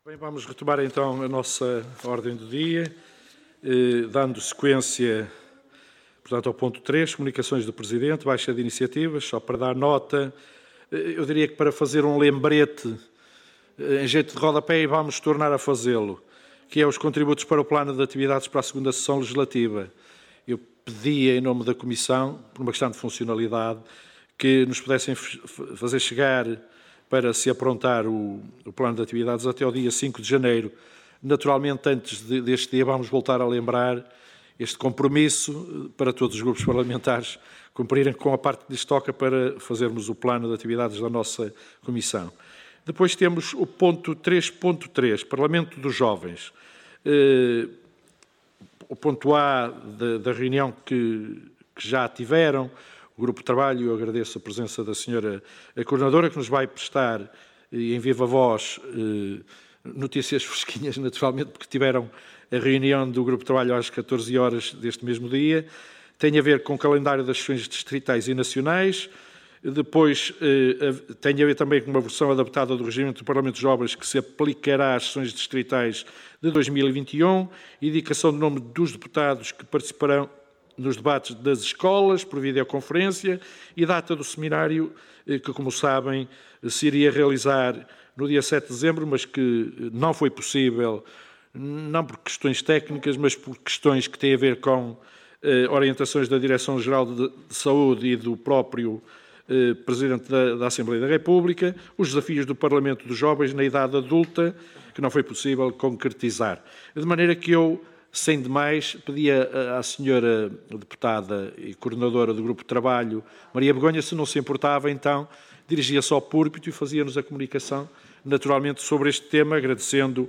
Bem, vamos retomar então a nossa ordem do dia, dando sequência, portanto, ao ponto 3, comunicações do Presidente, baixa de iniciativas, só para dar nota, eu diria que para fazer um lembrete em jeito de rodapé, e vamos tornar a fazê-lo, que é os contributos para o plano de atividades para a segunda sessão legislativa. Eu pedia, em nome da Comissão, por uma questão de funcionalidade, que nos pudessem fazer chegar para se aprontar o plano de atividades até ao dia 5 de janeiro. Naturalmente, antes deste dia, vamos voltar a lembrar este compromisso para todos os grupos parlamentares cumprirem com a parte que lhes toca para fazermos o plano de atividades da nossa Comissão. Depois temos o ponto 3.3, Parlamento dos Jovens. O ponto A da reunião que já tiveram, o Grupo de Trabalho, eu agradeço a presença da senhora Coordenadora, que nos vai prestar, em viva voz, notícias fresquinhas, naturalmente, porque tiveram a reunião do Grupo de Trabalho às 14 horas deste mesmo dia. Tem a ver com o calendário das sessões distritais e nacionais. Depois, tem a ver também com uma versão adaptada do regimento do Parlamento dos Jovens que se aplicará às sessões distritais de 2021, indicação do nome dos deputados que participarão nos debates das escolas, por videoconferência, e data do seminário, que, como sabem, se iria realizar no dia 7 de dezembro, mas que não foi possível, não por questões técnicas, mas por questões que têm a ver com orientações da Direção-Geral de Saúde e do próprio Presidente da Assembleia da República, os desafios do Parlamento dos Jovens na idade adulta, que não foi possível concretizar. De maneira que eu, sem demais, pedia à senhora deputada e coordenadora do Grupo de Trabalho, Maria Begonha, se não se importava, então, dirigia-se ao púlpito e fazia-nos a comunicação, naturalmente, sobre este tema, agradecendo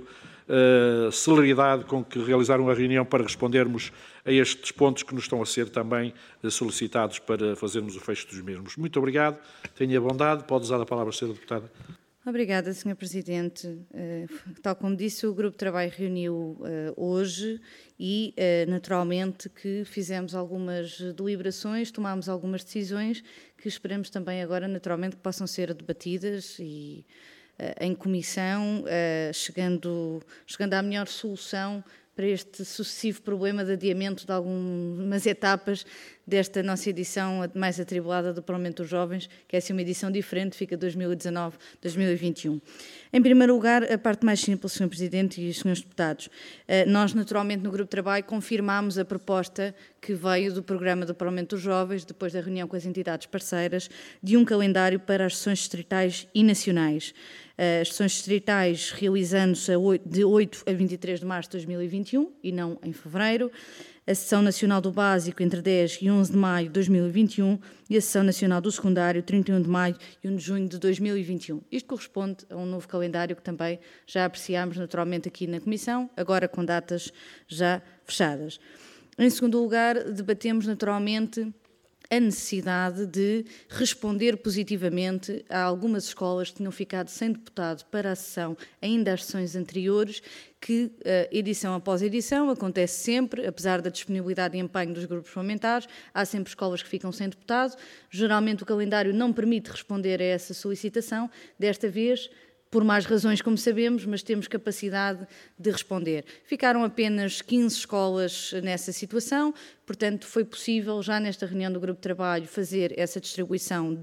a celeridade com que realizaram a reunião para respondermos a estes pontos que nos estão a ser também solicitados para fazermos o fecho dos mesmos. Muito obrigado, tenha a bondade, pode usar a palavra, senhora deputada. Obrigada, Sr. Presidente. Tal como disse, o Grupo de Trabalho reuniu hoje e, naturalmente, que fizemos algumas deliberações, tomámos algumas decisões que esperamos também agora, naturalmente, que possam ser debatidas e em comissão, chegando à melhor solução para este sucessivo problema de adiamento de algumas etapas desta nossa edição mais atribulada do Parlamento dos Jovens, que é assim uma edição diferente, fica 2019-2021. Em primeiro lugar, a parte mais simples, Sr. Presidente e os Srs. Deputados. Nós, naturalmente, no Grupo de Trabalho, confirmámos a proposta que veio do Programa do Parlamento dos Jovens, depois da reunião com as entidades parceiras, de um calendário para as sessões distritais e nacionais. As sessões distritais realizando-se de 8 a 23 de março de 2021 e não em fevereiro. A Sessão Nacional do Básico entre 10 e 11 de maio de 2021 e a Sessão Nacional do Secundário 31 de maio e 1 de junho de 2021. Isto corresponde a um novo calendário que também já apreciámos naturalmente aqui na Comissão, agora com datas já fechadas. Em segundo lugar, debatemos naturalmente a necessidade de responder positivamente a algumas escolas que tinham ficado sem deputado para a sessão, ainda às sessões anteriores, que edição após edição acontece sempre, apesar da disponibilidade e empenho dos grupos parlamentares, há sempre escolas que ficam sem deputado. Geralmente o calendário não permite responder a essa solicitação. Desta vez, por mais razões, como sabemos, mas temos capacidade de responder. Ficaram apenas 15 escolas nessa situação, portanto, foi possível, já nesta reunião do Grupo de Trabalho, fazer essa distribuição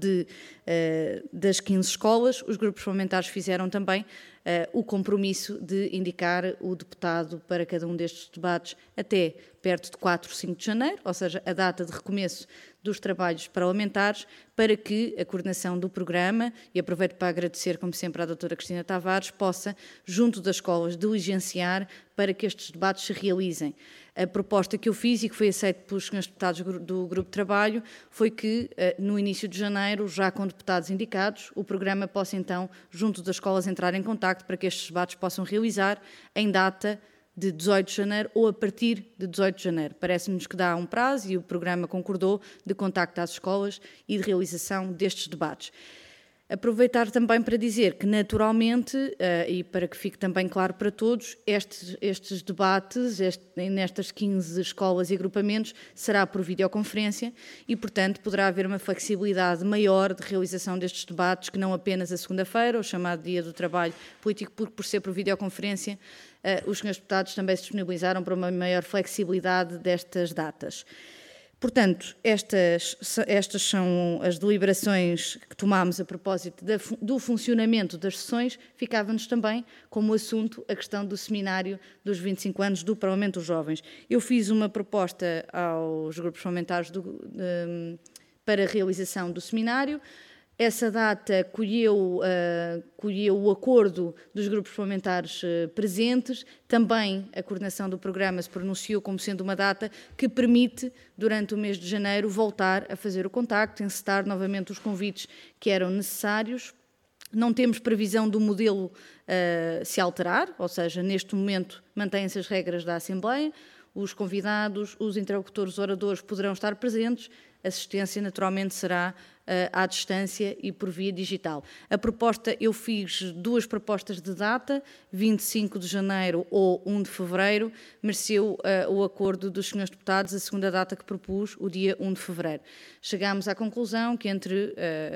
das 15 escolas. Os grupos parlamentares fizeram também o compromisso de indicar o deputado para cada um destes debates até perto de 4 ou 5 de janeiro, ou seja, a data de recomeço dos trabalhos parlamentares, para que a coordenação do programa, e aproveito para agradecer, como sempre, à doutora Cristina Tavares, possa, junto das escolas, diligenciar para que estes debates se realizem. A proposta que eu fiz e que foi aceita pelos senhores deputados do Grupo de Trabalho foi que, no início de janeiro, já com deputados indicados, o programa possa então, junto das escolas, entrar em contacto para que estes debates possam realizar em data de 18 de janeiro ou a partir de 18 de janeiro. Parece-nos que dá um prazo e o programa concordou de contacto às escolas e de realização destes debates. Aproveitar também para dizer que, naturalmente, e para que fique também claro para todos, estes debates, nestas 15 escolas e agrupamentos, será por videoconferência e, portanto, poderá haver uma flexibilidade maior de realização destes debates, que não apenas a segunda-feira, o chamado Dia do Trabalho Político, por ser por videoconferência, os senhores deputados também se disponibilizaram para uma maior flexibilidade destas datas. Portanto, estas são as deliberações que tomámos a propósito do funcionamento das sessões. Ficava-nos também como assunto a questão do seminário dos 25 anos do Parlamento dos Jovens. Eu fiz uma proposta aos grupos parlamentares para a realização do seminário. Essa data colheu o acordo dos grupos parlamentares presentes. Também a coordenação do programa se pronunciou como sendo uma data que permite, durante o mês de janeiro, voltar a fazer o contacto, encetar novamente os convites que eram necessários. Não temos previsão do modelo se alterar, ou seja, neste momento mantêm-se as regras da Assembleia, os convidados, os interlocutores, os oradores poderão estar presentes, a assistência naturalmente será à distância e por via digital. A proposta, eu fiz 2 propostas de data, 25 de janeiro ou 1 de fevereiro, mereceu o acordo dos senhores deputados, a segunda data que propus, o dia 1 de fevereiro. Chegámos à conclusão que entre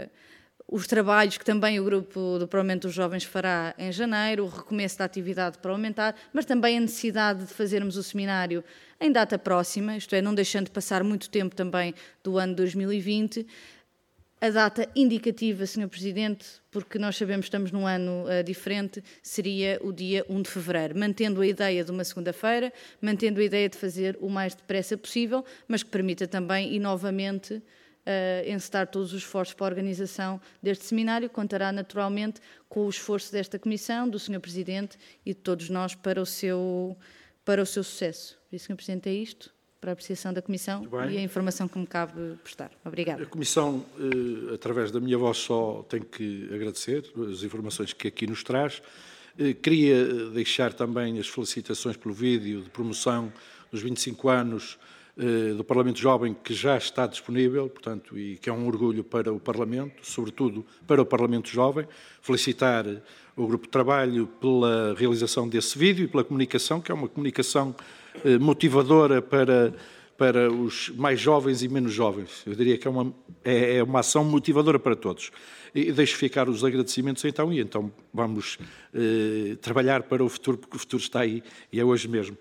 os trabalhos que também o Grupo do Parlamento dos Jovens fará em janeiro, o recomeço da atividade parlamentar, mas também a necessidade de fazermos o seminário em data próxima, isto é, não deixando de passar muito tempo também do ano 2020, a data indicativa, Sr. Presidente, porque nós sabemos que estamos num ano diferente, seria o dia 1 de fevereiro, mantendo a ideia de uma segunda-feira, mantendo a ideia de fazer o mais depressa possível, mas que permita também, e novamente, encetar todos os esforços para a organização deste seminário, contará naturalmente com o esforço desta Comissão, do Sr. Presidente e de todos nós para o seu sucesso. Por isso, Sr. Presidente, é isto, para a apreciação da Comissão e a informação que me cabe prestar. Obrigada. A Comissão, através da minha voz, só tem que agradecer as informações que aqui nos traz. Queria deixar também as felicitações pelo vídeo de promoção dos 25 anos do Parlamento Jovem, que já está disponível, portanto, e que é um orgulho para o Parlamento, sobretudo para o Parlamento Jovem. Felicitar o Grupo de Trabalho pela realização desse vídeo e pela comunicação, que é uma comunicação motivadora para os mais jovens e menos jovens. Eu diria que é uma ação motivadora para todos. E deixo ficar os agradecimentos então, e então vamos trabalhar para o futuro, porque o futuro está aí e é hoje mesmo.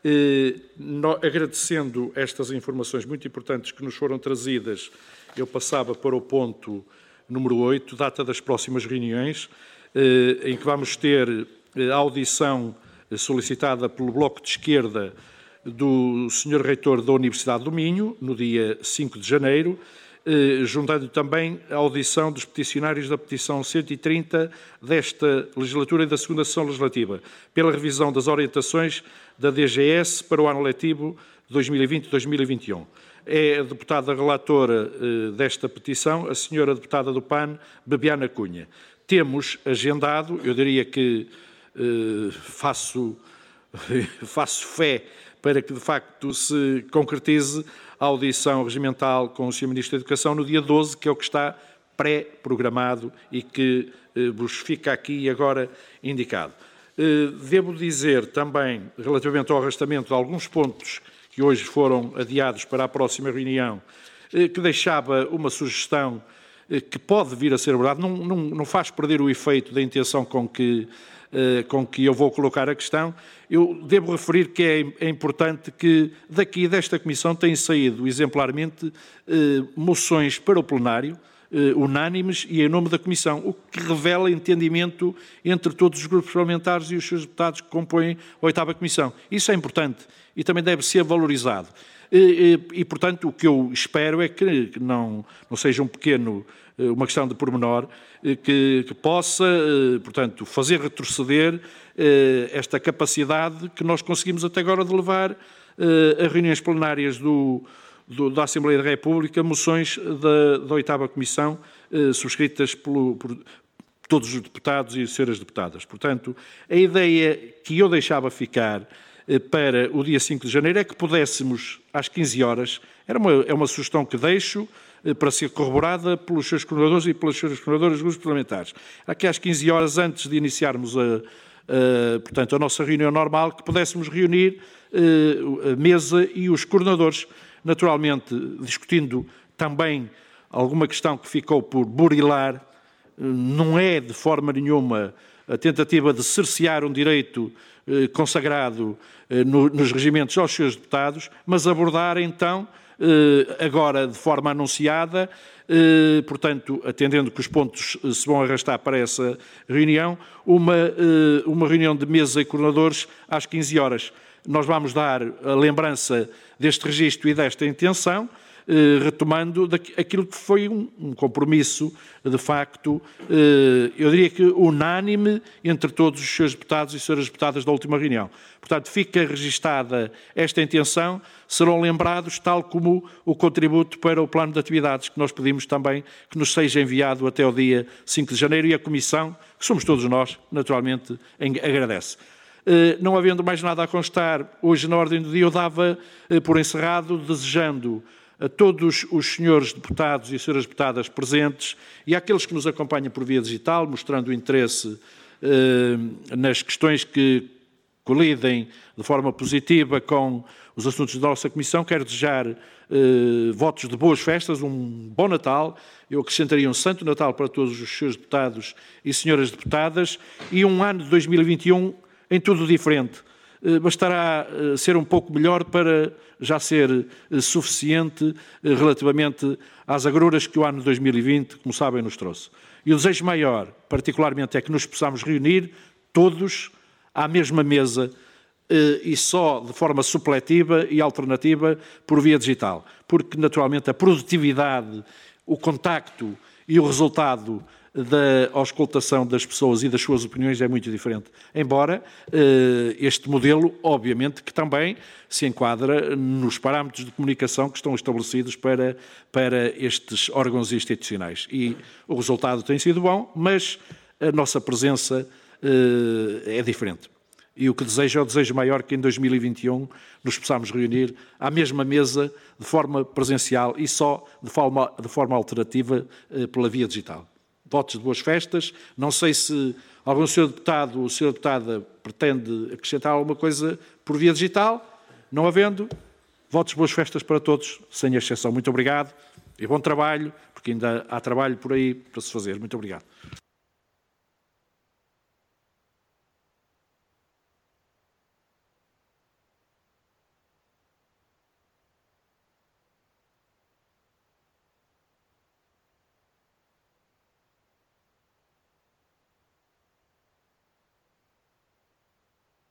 Agradecendo estas informações muito importantes que nos foram trazidas, eu passava para o ponto número 8, data das próximas reuniões, em que vamos ter a audição solicitada pelo Bloco de Esquerda do Sr. Reitor da Universidade do Minho, no dia 5 de janeiro, juntando também a audição dos peticionários da petição 130 desta legislatura e da segunda sessão legislativa, pela revisão das orientações da DGS para o ano letivo 2020-2021. É a deputada relatora desta petição, a senhora deputada do PAN, Bebiana Cunha. Temos agendado, eu diria que faço fé para que, de facto, se concretize a audição regimental com o Sr. Ministro da Educação no dia 12, que é o que está pré-programado e que vos fica aqui e agora indicado. Devo dizer também, relativamente ao arrastamento de alguns pontos que hoje foram adiados para a próxima reunião, que deixava uma sugestão que pode vir a ser verdade, não faz perder o efeito da intenção com que eu vou colocar a questão. Eu devo referir que é importante que daqui desta Comissão têm saído exemplarmente moções para o plenário, unânimes e em nome da Comissão, o que revela entendimento entre todos os grupos parlamentares e os seus deputados que compõem a 8ª Comissão. Isso é importante e também deve ser valorizado. E, portanto, o que eu espero é que não seja uma questão de pormenor, que possa, portanto, fazer retroceder esta capacidade que nós conseguimos até agora de levar a reuniões plenárias da Assembleia da República moções da 8ª Comissão, subscritas por todos os deputados e senhoras deputadas. Portanto, a ideia que eu deixava ficar para o dia 5 de janeiro é que pudéssemos, às 15 horas, é uma sugestão que deixo para ser corroborada pelos seus coordenadores e pelas suas coordenadoras dos grupos parlamentares. Aqui às 15 horas, antes de iniciarmos portanto, a nossa reunião normal, que pudéssemos reunir a mesa e os coordenadores, naturalmente discutindo também alguma questão que ficou por burilar. Não é de forma nenhuma a tentativa de cercear um direito consagrado nos regimentos aos seus deputados, mas abordar então, agora de forma anunciada, portanto, atendendo que os pontos se vão arrastar para essa reunião, uma reunião de mesa e coordenadores às 15 horas. Nós vamos dar a lembrança deste registro e desta intenção, retomando aquilo que foi um compromisso, de facto, eu diria que unânime entre todos os seus deputados e senhoras deputadas da última reunião. Portanto, fica registada esta intenção, serão lembrados tal como o contributo para o plano de atividades que nós pedimos também que nos seja enviado até ao dia 5 de janeiro e a Comissão, que somos todos nós, naturalmente, agradece. Não havendo mais nada a constar, hoje na ordem do dia eu dava por encerrado, desejando a todos os senhores deputados e senhoras deputadas presentes e àqueles que nos acompanham por via digital, mostrando o interesse nas questões que colidem de forma positiva com os assuntos da nossa Comissão, quero desejar votos de boas festas, um bom Natal, eu acrescentaria um Santo Natal para todos os senhores deputados e senhoras deputadas e um ano de 2021 em tudo diferente. Bastará ser um pouco melhor para já ser suficiente relativamente às agruras que o ano de 2020, como sabem, nos trouxe. E o desejo maior, particularmente, é que nos possamos reunir todos à mesma mesa e só de forma supletiva e alternativa por via digital. Porque, naturalmente, a produtividade, o contacto e o resultado da auscultação das pessoas e das suas opiniões é muito diferente. Embora este modelo, obviamente, que também se enquadra nos parâmetros de comunicação que estão estabelecidos para estes órgãos institucionais. E o resultado tem sido bom, mas a nossa presença é diferente. E o que desejo é o desejo maior que em 2021 nos possamos reunir à mesma mesa de forma presencial e só de forma alternativa pela via digital. Votos de boas festas. Não sei se algum senhor deputado ou senhora deputada pretende acrescentar alguma coisa por via digital. Não havendo, votos de boas festas para todos, sem exceção. Muito obrigado e bom trabalho, porque ainda há trabalho por aí para se fazer. Muito obrigado.